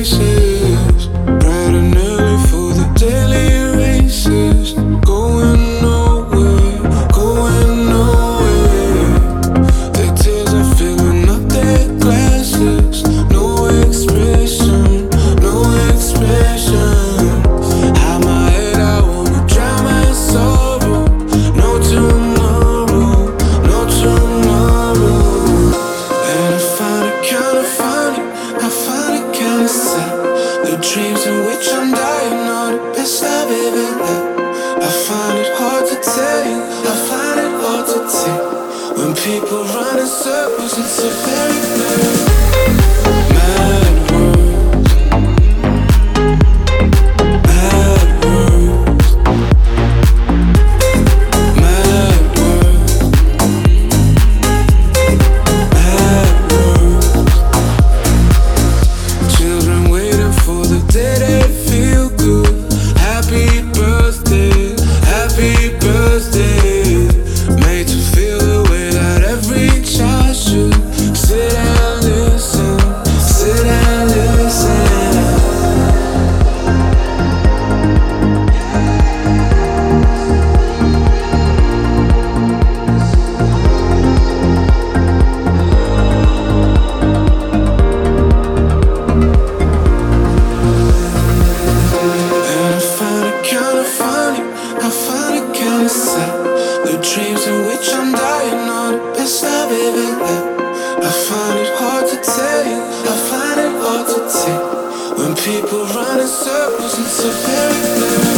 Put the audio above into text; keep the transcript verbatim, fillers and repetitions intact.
faces, bright and early for the daily races. Going nowhere, going nowhere. Their tears are filling up their glasses. No expression, no expression. Hide my head, I wanna drown my sorrow. No tomorrow, no tomorrow. And I find it kinda funny, I find it kinda sad. The dreams in which I'm dying are the best I've ever had. I find it hard to tell you, I find it hard to take. When people run in circles, it's a very, very mad world. Mad world. Mad world. Mad world. Children waiting for the day they feel good. Happy birthday, happy birthday. Made to feel the way that every child should. Sit and listen, sit and listen. And I find it kinda funny, I find it kinda sad. The dreams in which I'm dying are the best I've ever had. I find it hard to tell you, I find it hard to take. When people run in circles, it's a very, very